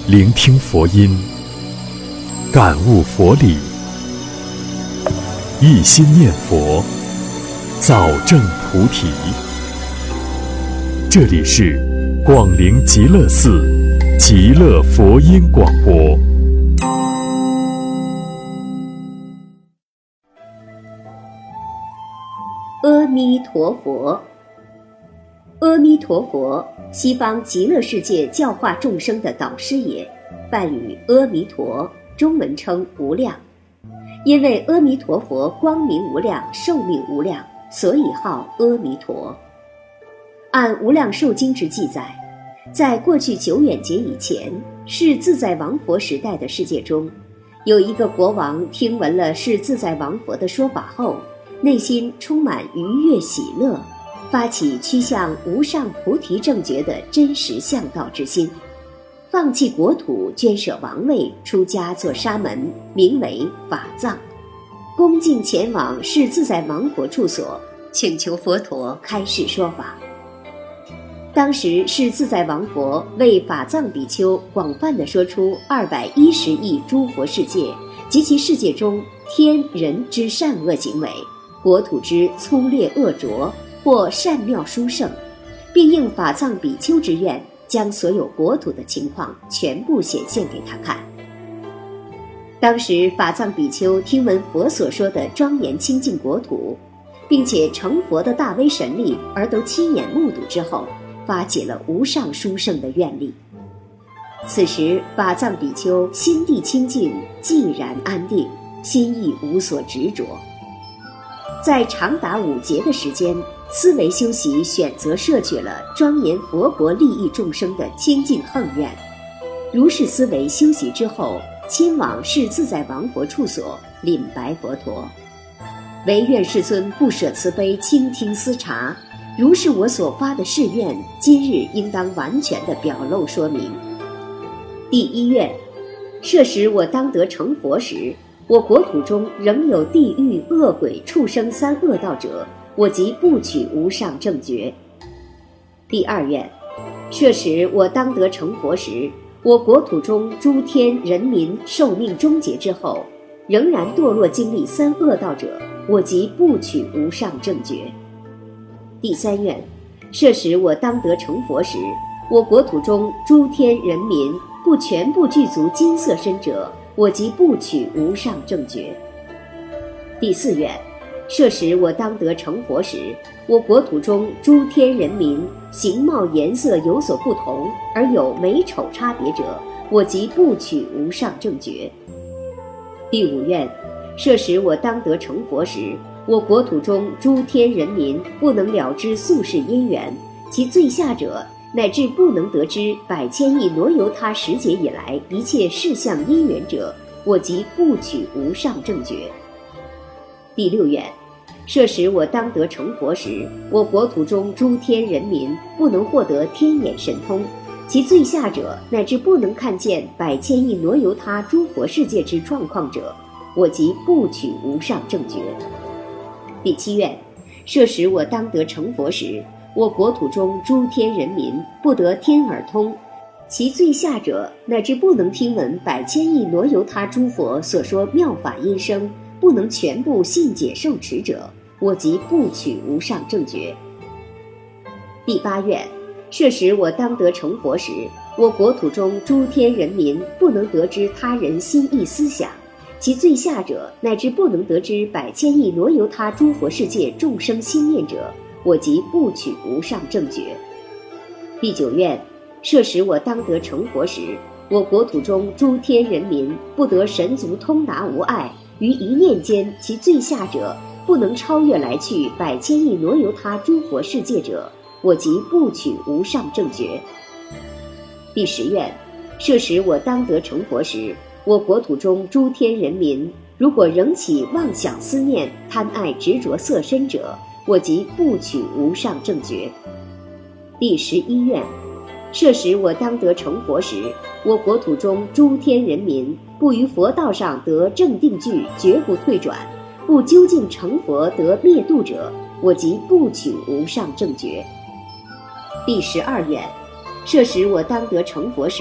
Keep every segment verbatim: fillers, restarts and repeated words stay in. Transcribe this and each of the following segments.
聆听佛音，感悟佛理，一心念佛，早证菩提。这里是广陵极乐寺极乐佛音广播。 阿弥陀佛。阿弥陀佛，西方极乐世界教化众生的导师也，梵语阿弥陀，中文称无量。因为阿弥陀佛光明无量，寿命无量，所以号阿弥陀。按《无量寿经》之记载，在过去久远劫以前，是自在王佛时代的世界中，有一个国王听闻了是自在王佛的说法后，内心充满愉悦喜乐，发起趋向无上菩提正觉的真实向道之心，放弃国土，捐舍王位，出家做沙门，名为法藏，恭敬前往是自在王佛处所，请求佛陀开示说法。当时是自在王佛为法藏比丘广泛地说出二百一十亿诸佛世界及其世界中天人之善恶行为，国土之粗劣恶浊或善妙殊胜，并应法藏比丘之愿，将所有国土的情况全部显现给他看。当时法藏比丘听闻佛所说的庄严清净国土，并且成佛的大威神力而都亲眼目睹之后，发起了无上殊胜的愿力。此时法藏比丘心地清净，寂然安定，心意无所执着。在长达五劫的时间，思维修习选择摄取了庄严佛国利益众生的清净横愿。如是思维修习之后，亲往是自在王佛处所，禀白佛陀：唯愿世尊不舍慈悲，倾听思察，如是我所发的誓愿，今日应当完全的表露说明。第一愿，设时我当得成佛时，我国土中仍有地狱恶鬼畜生三恶道者，我即不取无上正觉。第二愿，设时我当得成佛时，我国土中诸天人民寿命终结之后，仍然堕落经历三恶道者，我即不取无上正觉。第三愿，设时我当得成佛时，我国土中诸天人民不全部具足金色身者，我即不取无上正觉。第四愿，设时我当得成佛时，我国土中诸天人民形貌颜色有所不同，而有美丑差别者，我即不取无上正觉。第五愿，设时我当得成佛时，我国土中诸天人民不能了知宿世因缘，其最下者乃至不能得知百千亿挪游他时节以来一切事相因缘者，我即不取无上正觉。第六愿，设时我当得成佛时，我国土中诸天人民不能获得天眼神通，其最下者乃至不能看见百千亿挪游他诸佛世界之状况者，我即不取无上正觉。第七愿，设时我当得成佛时，我国土中诸天人民不得天耳通，其最下者乃至不能听闻百千亿挪游他诸佛所说妙法音声，不能全部信解受持者，我即不取无上正觉。第八愿，设时我当得成佛时，我国土中诸天人民不能得知他人心意思想，其最下者乃至不能得知百千亿挪游他诸佛世界众生心念者，我即不取无上正觉。第九愿，设时我当得成佛时，我国土中诸天人民不得神足通达无碍，于一念间其最下者不能超越来去百千亿挪游他诸佛世界者，我即不取无上正觉。第十愿，设时我当得成佛时，我国土中诸天人民如果仍起妄想思念，贪爱执着色身者，我即不取无上正觉。第十一愿，设时我当得成佛时，我国土中诸天人民不于佛道上得正定具，绝不退转，不究竟成佛得灭度者，我即不取无上正觉。第十二愿，设时我当得成佛时，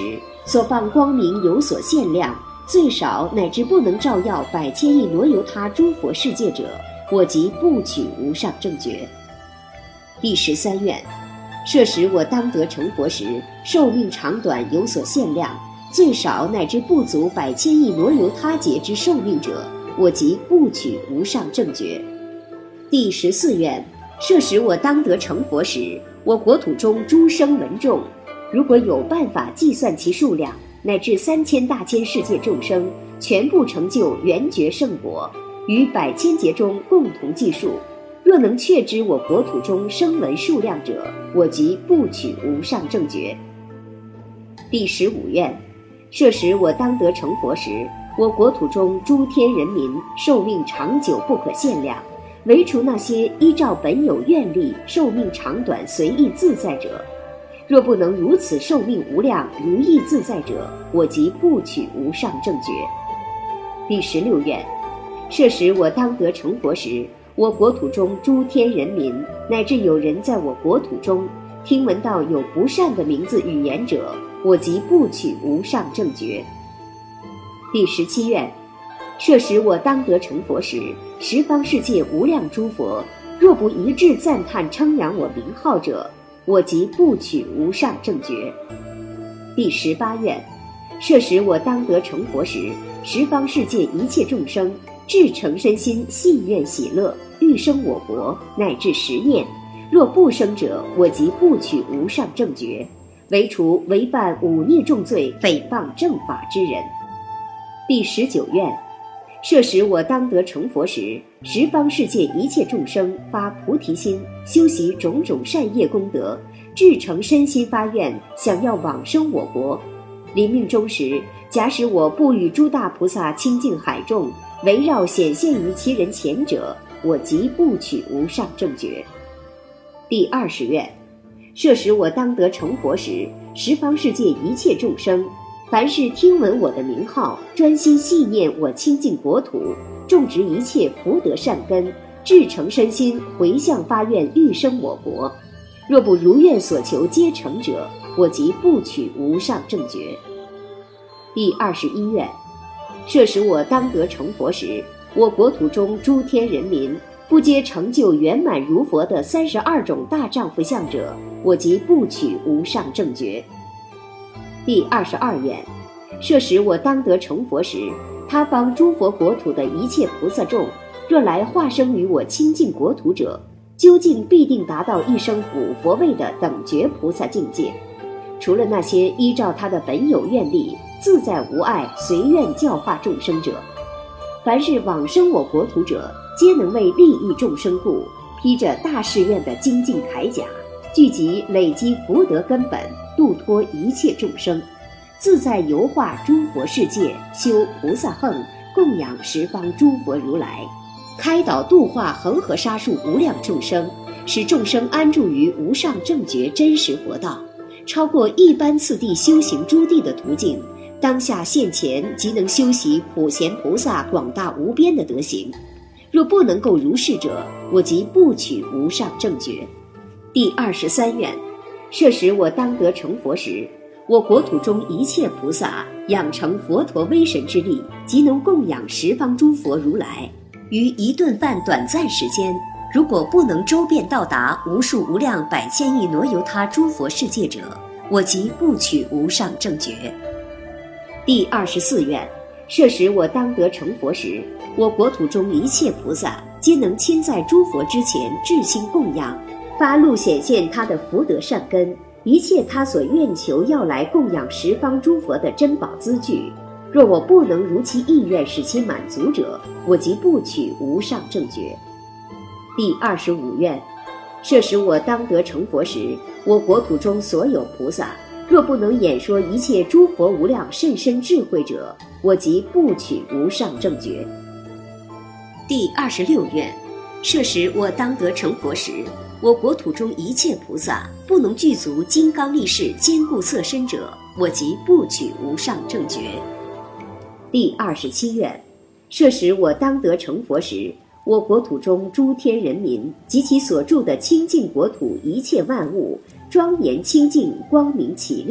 所放光明有所限量，最少乃至不能照耀百千亿罗由他诸佛世界者，我即不取无上正觉。第十三愿，设使我当得成佛时，寿命长短有所限量，最少乃至不足百千亿罗由他劫之寿命者，我即不取无上正觉。第十四愿，设使我当得成佛时，我国土中诸生闻众，如果有办法计算其数量，乃至三千大千世界众生全部成就圆觉圣果，于百千劫中共同计数，若能确知我国土中声闻数量者，我即不取无上正觉。第十五愿，设使我当得成佛时，我国土中诸天人民寿命长久不可限量，唯除那些依照本有愿力寿命长短随意自在者，若不能如此寿命无量如意自在者，我即不取无上正觉。第十六愿，设使我当得成佛时，我国土中诸天人民乃至有人在我国土中听闻到有不善的名字语言者，我即不取无上正觉。第十七愿，设使我当得成佛时，十方世界无量诸佛若不一致赞叹称扬我名号者，我即不取无上正觉。第十八愿，设使我当得成佛时，十方世界一切众生至诚身心信愿喜乐，欲生我国，乃至十念，若不生者，我即不取无上正觉，唯除违犯五逆重罪诽谤正法之人。第十九愿，设使我当得成佛时，十方世界一切众生发菩提心，修习种种善业功德，至诚身心发愿，想要往生我国。临命终时，假使我不与诸大菩萨清净海众围绕显现于其人前者，我即不取无上正觉。第二十愿，设使我当得成佛时，十方世界一切众生凡是听闻我的名号，专心系念我清净国土，种植一切福德善根，至诚身心回向发愿欲生我国，若不如愿所求皆成者，我即不取无上正觉。第二十一愿，设使我当得成佛时，我国土中诸天人民不皆成就圆满如佛的三十二种大丈夫相者，我即不取无上正觉。第二十二愿，设使我当得成佛时，他方诸佛国土的一切菩萨众，若来化生于我清净国土者，究竟必定达到一生补佛位的等觉菩萨境界。除了那些依照他的本有愿力自在无碍随愿教化众生者，凡是往生我国土者，皆能为利益众生故，披着大誓愿的精进铠甲，聚集累积福德根本，度脱一切众生，自在游化诸佛世界，修菩萨横，供养十方诸佛如来，开导度化恒河沙数无量众生，使众生安住于无上正觉真实佛道，超过一般次第修行诸地的途径，当下现前即能修习普贤菩萨广大无边的德行。若不能够如是者，我即不取无上正觉。第二十三愿，设使我当得成佛时，我国土中一切菩萨养成佛陀威神之力，即能供养十方诸佛如来。于一顿饭短暂时间，如果不能周遍到达无数无量百千亿罗由他诸佛世界者，我即不取无上正觉。第二十四愿，设使我当得成佛时，我国土中一切菩萨皆能亲在诸佛之前至心供养，发露显现他的福德善根，一切他所愿求要来供养十方诸佛的珍宝资具。若我不能如其意愿使其满足者，我即不取无上正觉。第二十五愿，设使我当得成佛时，我国土中所有菩萨若不能演说一切诸佛无量甚深智慧者，我即不取无上正觉。第二十六愿，设使我当得成佛时，我国土中一切菩萨不能具足金刚力士坚固色身者，我即不取无上正觉。第二十七愿，设使我当得成佛时，我国土中诸天人民及其所住的清净国土一切万物庄严清净光明绮丽，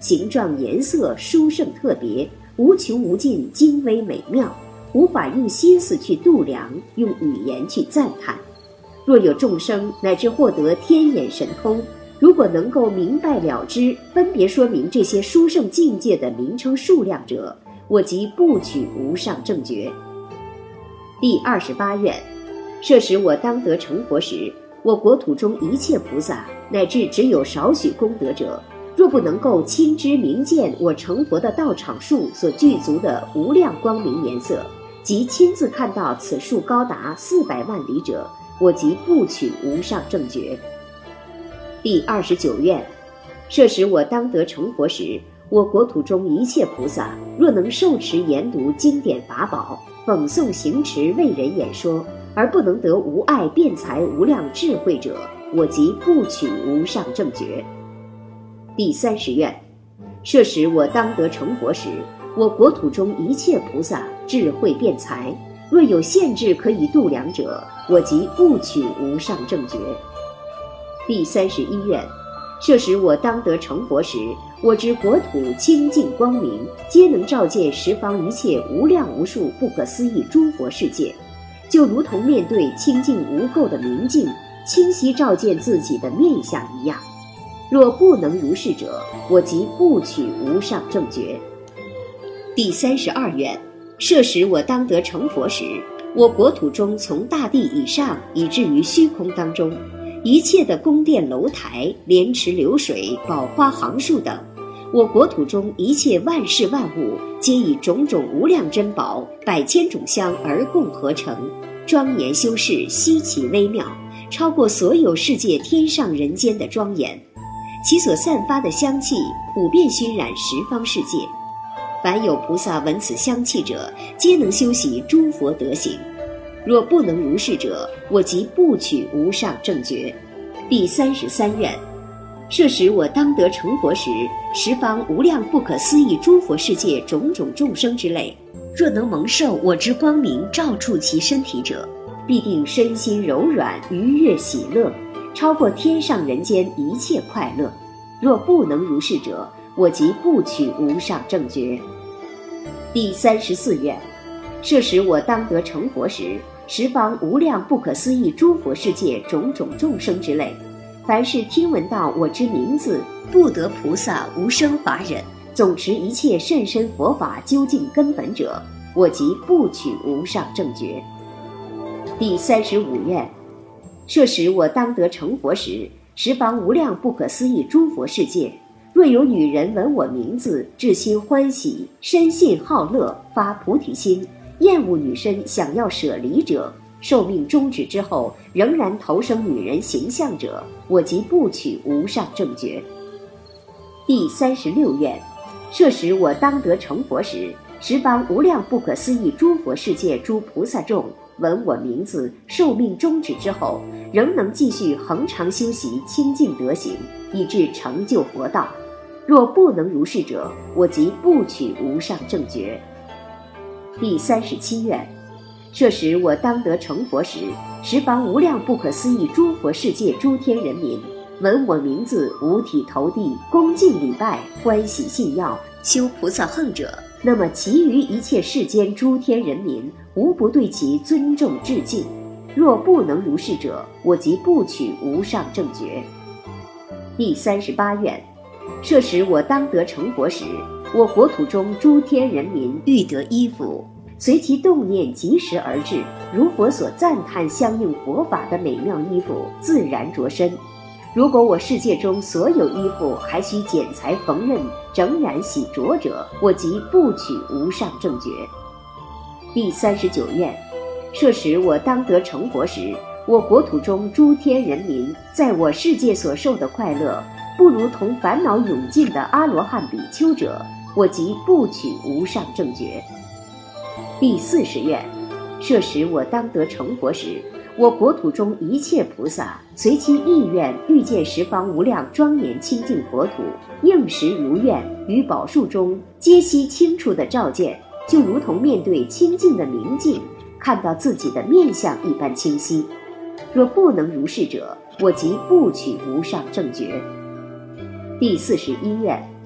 形状颜色殊胜特别，无穷无尽，精微美妙，无法用心思去度量，用语言去赞叹。若有众生乃至获得天眼神通，如果能够明白了知，分别说明这些殊胜境界的名称数量者，我即不取无上正觉。第二十八愿，设使我当得成佛时，我国土中一切菩萨乃至只有少许功德者，若不能够亲知明见我成佛的道场树所具足的无量光明颜色，即亲自看到此树高达四百万里者，我即不取无上正觉。第二十九愿，设使我当得成佛时，我国土中一切菩萨若能受持研读经典法宝，讽诵行持为人演说，而不能得无碍辩才无量智慧者，我即不取无上正觉。第三十愿，设使我当得成佛时，我国土中一切菩萨智慧辩才，若有限制可以度量者，我即不取无上正觉。第三十一愿，设使我当得成佛时，我之国土清净光明，皆能照见十方一切无量无数不可思议诸佛世界，就如同面对清净无垢的明镜，清晰照见自己的面相一样。若不能如是者，我即不取无上正觉。第三十二愿，设使我当得成佛时，我国土中从大地以上以至于虚空当中，一切的宫殿楼台、莲池流水、宝花行树等，我国土中一切万事万物，皆以种种无量珍宝、百千种香而共合成，庄严修饰，稀奇微妙，超过所有世界天上人间的庄严。其所散发的香气，普遍熏染十方世界。凡有菩萨闻此香气者，皆能修习诸佛德行。若不能如是者，我即不取无上正觉。第三十三愿，设使我当得成佛时，十方无量不可思议诸佛世界种种众生之类，若能蒙受我之光明照触其身体者，必定身心柔软，愉悦喜乐，超过天上人间一切快乐。若不能如是者，我即不取无上正觉。第三十四愿，设使我当得成佛时，十方无量不可思议诸佛世界种种众生之类，凡是听闻到我之名字，不得菩萨无生法忍，总持一切甚深佛法究竟根本者，我即不取无上正觉。第三十五愿，设使我当得成佛时，十方无量不可思议诸佛世界，若有女人闻我名字，至心欢喜，深信好乐，发菩提心，厌恶女身，想要舍离者，寿命终止之后仍然投生女人形象者，我即不取无上正觉。第三十六愿，设使我当得成佛时，十方无量不可思议诸佛世界诸菩萨众闻我名字，寿命终止之后仍能继续恒常修习清净德行，以致成就佛道。若不能如是者，我即不取无上正觉。第三十七愿，设使我当得成佛时，十方无量不可思议诸佛世界诸天人民闻我名字，五体投地，恭敬礼拜，欢喜信要，修菩萨行者，那么其余一切世间诸天人民无不对其尊重致敬。若不能如是者，我即不取无上正觉。第三十八愿，设使我当得成佛时，我国土中诸天人民欲得衣服，随其动念及时而至，如佛所赞叹相应佛法的美妙衣服，自然着身。如果我世界中所有衣服还需剪裁缝纫、整染洗濯者，我即不取无上正觉。第三十九愿，设使我当得成佛时，我国土中诸天人民在我世界所受的快乐，不如同烦恼永尽的阿罗汉比丘者，我即不取无上正觉。第四十愿，设使我当得成佛时，我国土中一切菩萨随其意愿欲见十方无量庄严清净国土，应时如愿，于宝树中皆悉清楚地照见，就如同面对清净的明镜，看到自己的面相一般清晰。若不能如是者，我即不取无上正觉。第四十一愿，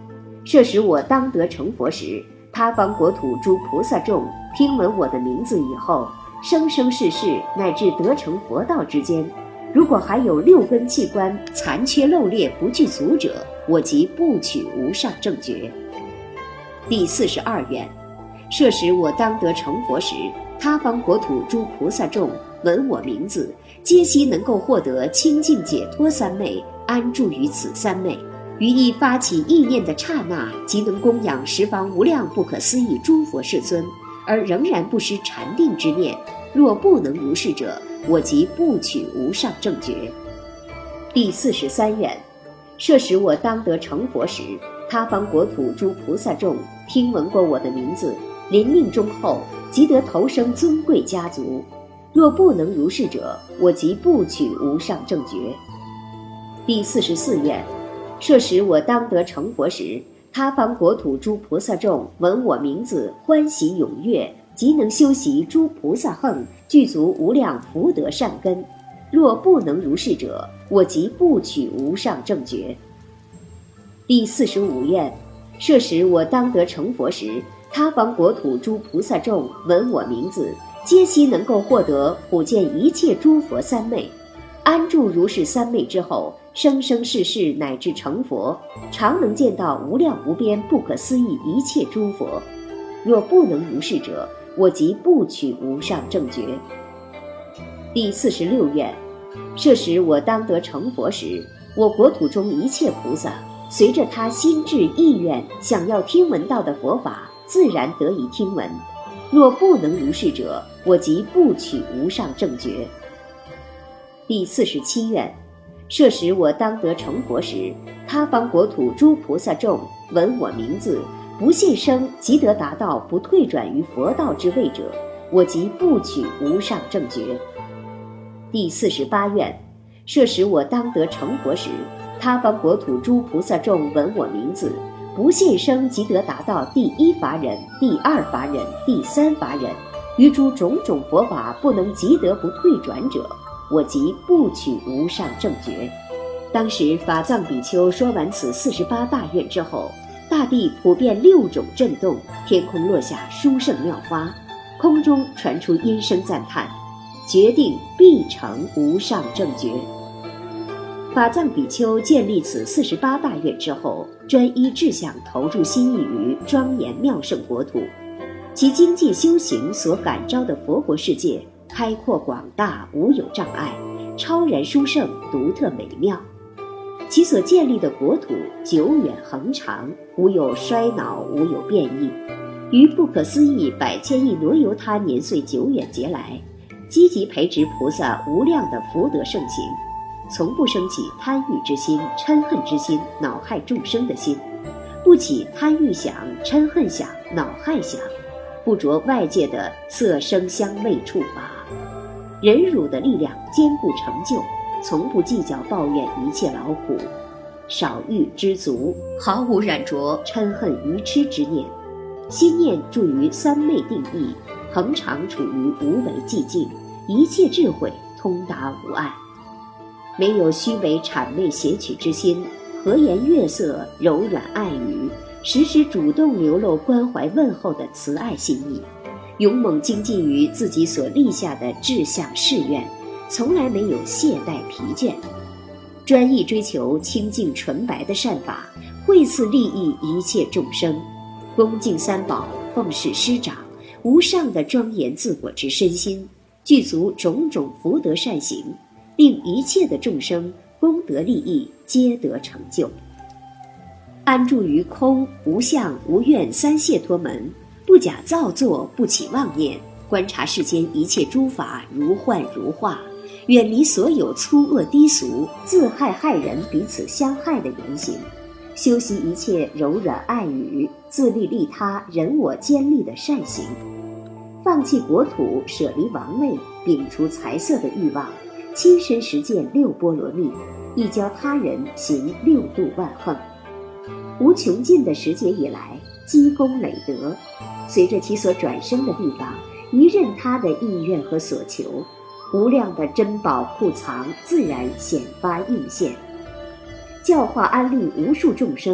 设使我当得成佛时，他方国土诸菩萨众听闻我的名字以后，生生世世乃至得成佛道之间，如果还有六根器官残缺漏裂不具足者，我即不取无上正觉。第四十二愿，设使我当得成佛时，他方国土诸菩萨众闻我名字，皆悉能够获得清净解脱三昧，安住于此三昧，于一发起意念的刹那，即能供养十方无量不可思议诸佛世尊，而仍然不失禅定之念。若不能如是者，我即不取无上正觉。第四十三愿，设使我当得成佛时，他方国土诸菩萨众听闻过我的名字，临命终后即得投生尊贵家族。若不能如是者，我即不取无上正觉。第四十四愿，设使我当得成佛时，他方国土诸菩萨众闻我名字，欢喜踊跃，即能修习诸菩萨行，具足无量福德善根。若不能如是者，我即不取无上正觉。第四十五愿，设使我当得成佛时，他方国土诸菩萨众闻我名字，皆悉能够获得普见一切诸佛三昧，安住如是三昧之后，生生世世乃至成佛，常能见到无量无边不可思议一切诸佛。若不能如是者，我即不取无上正觉。第四十六愿，设使我当得成佛时，我国土中一切菩萨随着他心志意愿想要听闻到的佛法，自然得以听闻。若不能如是者，我即不取无上正觉。第四十七愿，设使我当得成佛时，他方国土诸菩萨众闻我名字，不现生即得达到不退转于佛道之位者，我即不取无上正觉。第四十八愿，设使我当得成佛时，他方国土诸菩萨众闻我名字，不现生即得达到第一法忍、第二法忍、第三法忍，于诸种种佛法不能即得不退转者，我即不取无上正觉。当时法藏比丘说完此四十八大愿之后，大地普遍六种震动，天空落下殊胜妙花，空中传出音声赞叹，决定必成无上正觉。法藏比丘建立此四十八大愿之后，专一志向投入心意于庄严妙胜国土，其经济修行所感召的佛国世界开阔广大，无有障碍，超然殊胜，独特美妙。其所建立的国土久远恒长，无有衰老，无有变异，于不可思议百千亿罗由他年岁久远劫来，积极培植菩萨无量的福德盛行，从不生起贪欲之心、嗔恨之心、恼害众生的心，不起贪欲想、嗔恨想、恼害想，不着外界的色声香味触法，忍辱的力量坚固成就，从不计较抱怨一切劳苦，少欲知足，毫无染着嗔恨愚痴之念，心念住于三昧定意，恒常处于无为寂静，一切智慧通达无碍，没有虚伪谄媚邪曲之心，和颜悦色，柔软爱语，时时主动流露关怀问候的慈爱心意，勇猛精进于自己所立下的志向誓愿，从来没有懈怠疲倦，专一追求清净纯白的善法，惠赐利益一切众生，恭敬三宝，奉事师长，无上的庄严自我之身心，具足种种福德善行，令一切的众生功德利益皆得成就。安住于空无相无愿三解脱门，不假造作，不起妄念，观察世间一切诸法如幻如化，远离所有粗恶低俗、自害害人、彼此相害的言行，修习一切柔软爱语、自利利他、人我兼利的善行，放弃国土，舍离王位，摒除财色的欲望，亲身实践六波罗蜜，亦教他人行六度万行。无穷尽的时节以来，积功累德，随着其所转生的地方，一任他的意愿和所求，无量的珍宝库藏自然显发应现，教化安利无数众生，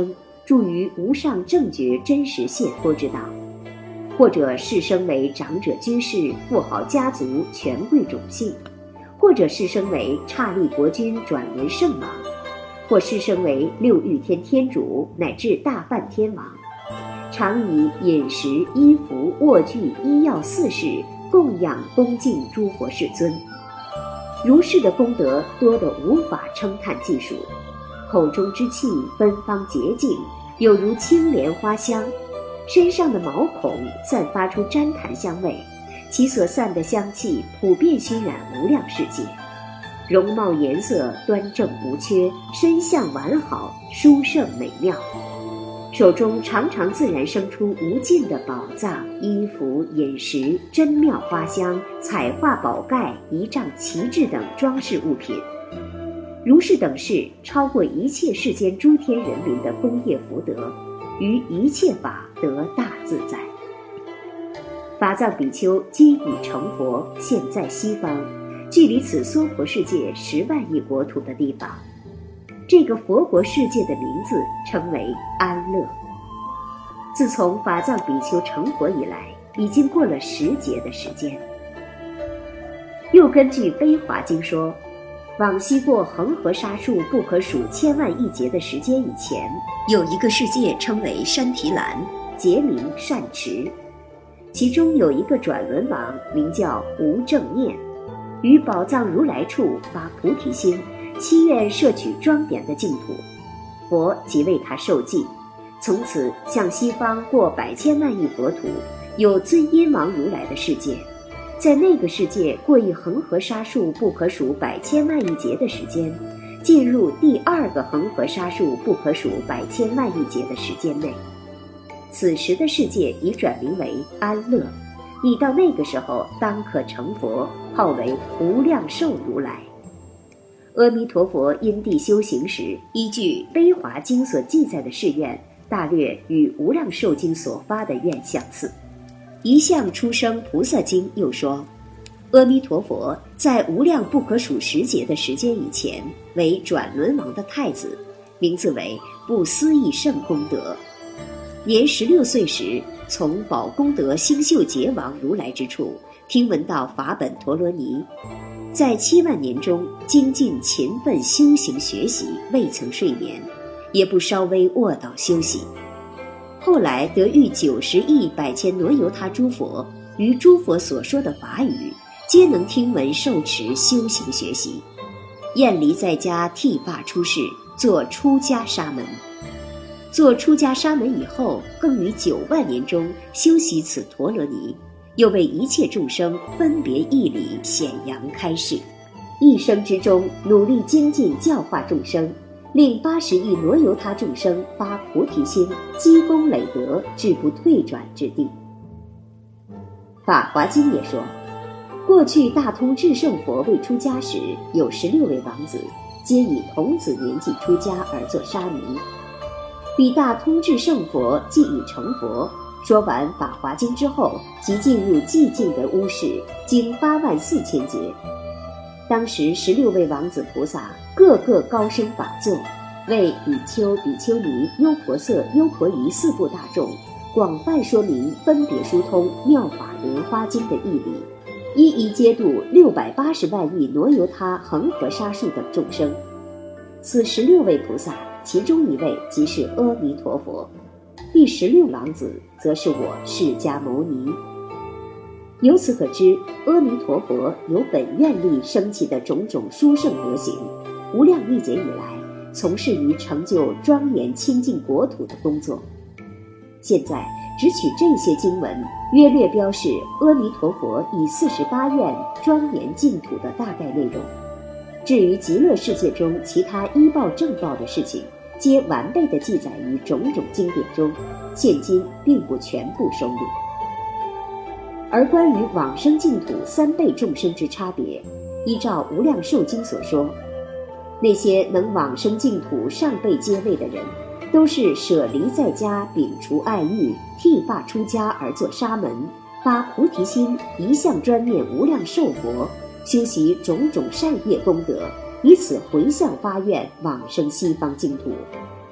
助于无上正觉真实解脱之道；或者是生为长者居士、富豪家族、权贵种姓；或者是生为刹利国君转轮圣王；或是生为六欲天天主乃至大梵天王，常以饮食、衣服、卧具、医药四事供养恭敬诸佛世尊。如是的功德多得无法称叹计数，口中之气芬芳洁净，有如青莲花香，身上的毛孔散发出旃檀香味，其所散的香气普遍熏染无量世界。容貌颜色端正无缺，身相完好，殊胜美妙。手中常常自然生出无尽的宝藏、衣服、饮食、珍妙花香、彩画宝盖、仪仗旗帜等装饰物品。如是等事，超过一切世间诸天人民的功业福德，于一切法得大自在。法藏比丘今已成佛，现在西方，距离此娑婆世界十万亿国土的地方。这个佛国世界的名字称为安乐。自从法藏比丘成佛以来，已经过了十劫的时间。又根据悲华经说，往昔过恒河沙数不可数千万亿劫的时间以前，有一个世界称为山提兰，劫名善持，其中有一个转轮王名叫无正念，于宝藏如来处发菩提心，祈愿摄取庄严的净土。佛即为他受记，从此向西方过百千万亿国土，有尊音王如来的世界，在那个世界过一恒河沙数不可数百千万亿劫的时间，进入第二个恒河沙数不可数百千万亿劫的时间内。此时的世界已转名为安乐，你到那个时候当可成佛，号为无量寿如来。阿弥陀佛因地修行时，依据悲华经所记载的誓愿，大略与无量寿经所发的愿相似。一向出生菩萨经又说，阿弥陀佛在无量不可数十劫的时间以前，为转轮王的太子，名字为不思议圣功德。年十六岁时，从宝功德星宿劫王如来之处，听闻到法本陀罗尼，在七万年中精进勤奋修行学习，未曾睡眠，也不稍微卧倒休息。后来得遇九十亿百千罗由他诸佛，于诸佛所说的法语，皆能听闻受持修行学习。厌离在家剃发出世，做出家沙门。做出家沙门以后，更于九万年中修习此陀罗尼，又为一切众生分别义理显扬开示，一生之中努力精进教化众生，令八十亿罗由他众生发菩提心，积功累德，至不退转之地。法华经也说，过去大通智胜佛未出家时，有十六位王子，皆以童子年纪出家而作沙弥。彼大通智胜佛既已成佛，说完法华经之后，即进入寂静的屋室，经八万四千劫。当时十六位王子菩萨个个高声法座，为比丘、比丘尼、优婆塞、优婆夷四部大众广泛说明分别疏通妙法莲花经的义理，一一接度六百八十万亿罗由他恒河沙数等众生。此十六位菩萨，其中一位即是阿弥陀佛，第十六王子则是我释迦牟尼。由此可知，阿弥陀佛由本愿力升起的种种殊胜德行，无量亿劫以来从事于成就庄严清净国土的工作。现在只取这些经文，约略标示阿弥陀佛以四十八愿庄严净土的大概内容。至于极乐世界中其他依报正报的事情，皆完备地记载于种种经典中，现今并不全部收录。而关于往生净土三辈众生之差别，依照无量寿经所说，那些能往生净土上辈阶位的人，都是舍离在家，摒除爱欲，剃发出家而作沙门，发菩提心，一向专念无量寿佛，修习种种善业功德，以此回向发愿往生西方净土。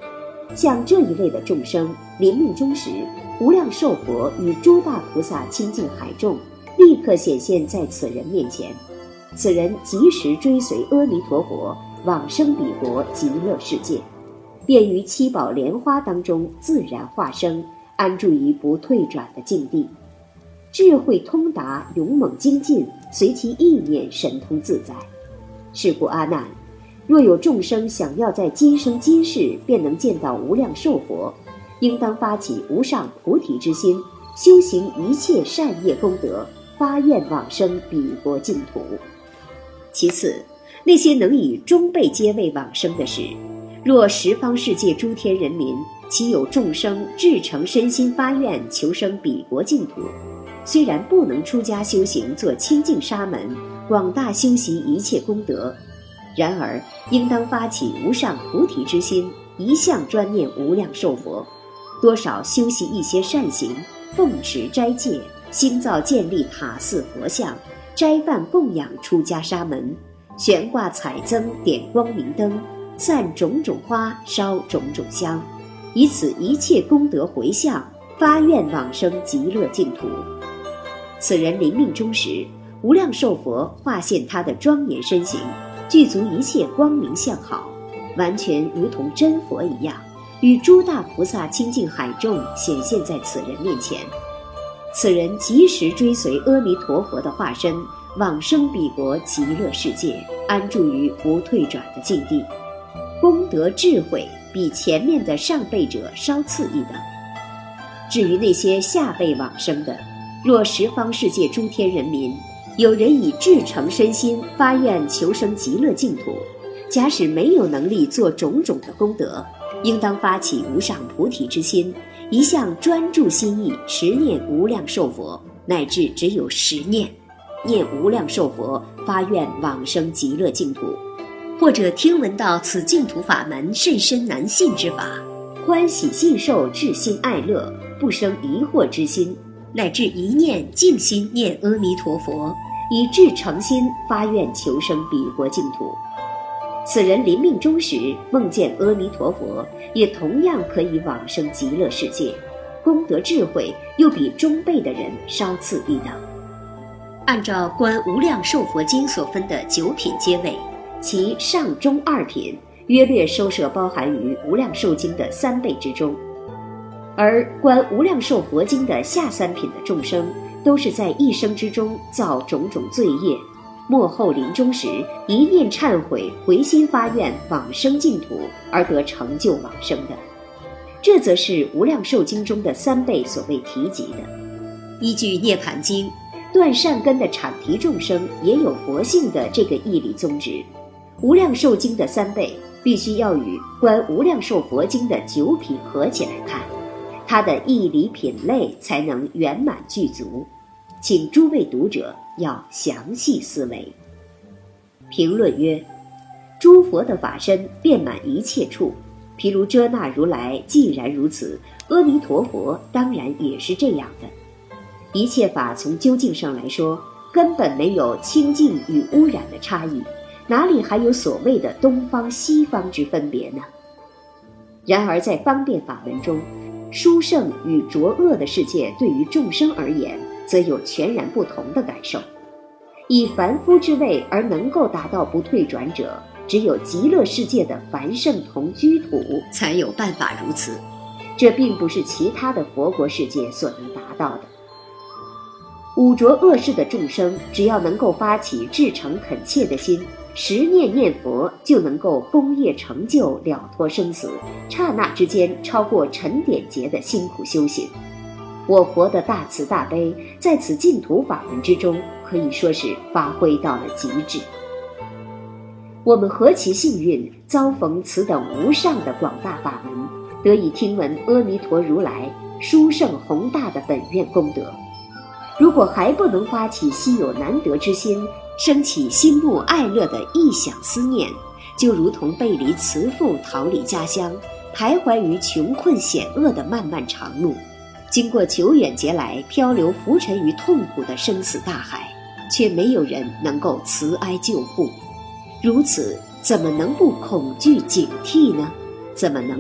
像这一类的众生，临命终时，无量寿佛与诸大菩萨亲近海众，立刻显现在此人面前。此人即时追随阿弥陀佛往生彼国极乐世界，便于七宝莲花当中自然化生，安住于不退转的境地。智慧通达，勇猛精进，随其意念神通自在。是故阿难，若有众生想要在今生今世便能见到无量寿佛，应当发起无上菩提之心，修行一切善业功德，发愿往生彼国净土。其次，那些能以中辈阶位往生的是，若十方世界诸天人民，其有众生至诚身心发愿求生彼国净土，虽然不能出家修行做清净沙门，广大修习一切功德，然而应当发起无上菩提之心，一向专念无量寿佛，多少修习一些善行，奉持斋戒，兴造建立塔寺佛像，斋饭供养出家沙门，悬挂彩罾，点光明灯，散种种花，烧种种香，以此一切功德回向，发愿往生极乐净土。此人临命终时，无量寿佛化现他的庄严身形，具足一切光明相好，完全如同真佛一样，与诸大菩萨清净海众显现在此人面前。此人即时追随阿弥陀佛的化身，往生彼国极乐世界，安住于不退转的境地，功德智慧比前面的上辈者稍次一等。至于那些下辈往生的，若十方世界诸天人民，有人以至诚身心发愿求生极乐净土，假使没有能力做种种的功德，应当发起无上菩提之心，一向专注心意，持念无量寿佛，乃至只有十念，念无量寿佛，发愿往生极乐净土。或者听闻到此净土法门甚深难信之法，欢喜信受，至心爱乐，不生疑惑之心，乃至一念静心念阿弥陀佛，以至诚心发愿求生彼国净土。此人临命终时梦见阿弥陀佛，也同样可以往生极乐世界，功德智慧又比中辈的人稍次一等。按照《观无量寿佛经》所分的九品阶位，其上中二品约略收摄包含于无量寿经的三倍之中，而观无量寿佛经的下三品的众生，都是在一生之中造种种罪业，末后临终时一念忏悔，回心发愿往生净土，而得成就往生的。这则是无量寿经中的三辈所谓提及的。依据涅盘经，断善根的阐提众生也有佛性的这个义理宗旨。无量寿经的三辈必须要与观无量寿佛经的九品合起来看，它的义理品类才能圆满具足，请诸位读者要详细思维。评论曰：诸佛的法身遍满一切处，譬如遮那如来既然如此，阿弥陀佛当然也是这样的。一切法从究竟上来说，根本没有清净与污染的差异，哪里还有所谓的东方西方之分别呢？然而在方便法门中，殊胜与浊恶的世界对于众生而言，则有全然不同的感受。以凡夫之位而能够达到不退转者，只有极乐世界的凡圣同居土才有办法如此，这并不是其他的佛国世界所能达到的。五浊恶世的众生，只要能够发起至诚恳切的心，十念念佛，就能够功业成就，了脱生死，刹那之间超过陈点劫的辛苦修行。我佛的大慈大悲，在此净土法门之中，可以说是发挥到了极致。我们何其幸运，遭逢此等无上的广大法门，得以听闻阿弥陀如来殊胜宏大的本愿功德。如果还不能发起稀有难得之心，升起心慕爱乐的臆想思念，就如同背离慈父逃离家乡，徘徊于穷困险恶的漫漫长路，经过久远劫来漂流浮沉于痛苦的生死大海，却没有人能够慈哀救护。如此怎么能不恐惧警惕呢？怎么能够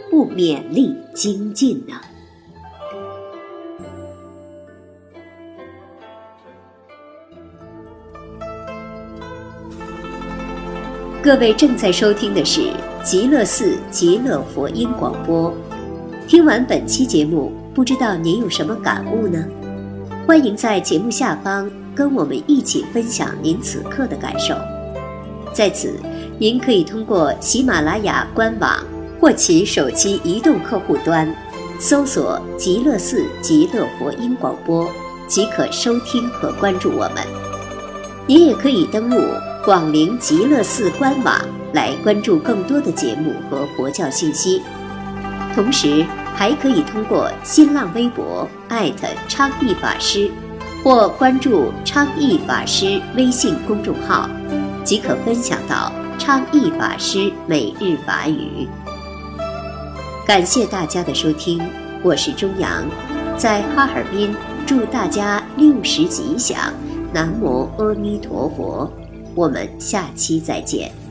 不勉励精进呢？各位正在收听的是极乐寺极乐佛音广播。听完本期节目，不知道您有什么感悟呢？欢迎在节目下方跟我们一起分享您此刻的感受。在此，您可以通过喜马拉雅官网或其手机移动客户端搜索极乐寺极乐佛音广播，即可收听和关注我们。您也可以登录广陵极乐寺官网来关注更多的节目和佛教信息，同时还可以通过新浪微博艾特昌毅法师或关注昌毅法师微信公众号，即可分享到昌毅法师每日法语。感谢大家的收听，我是钟阳，在哈尔滨祝大家六十吉祥，南无阿弥陀佛。我们下期再见。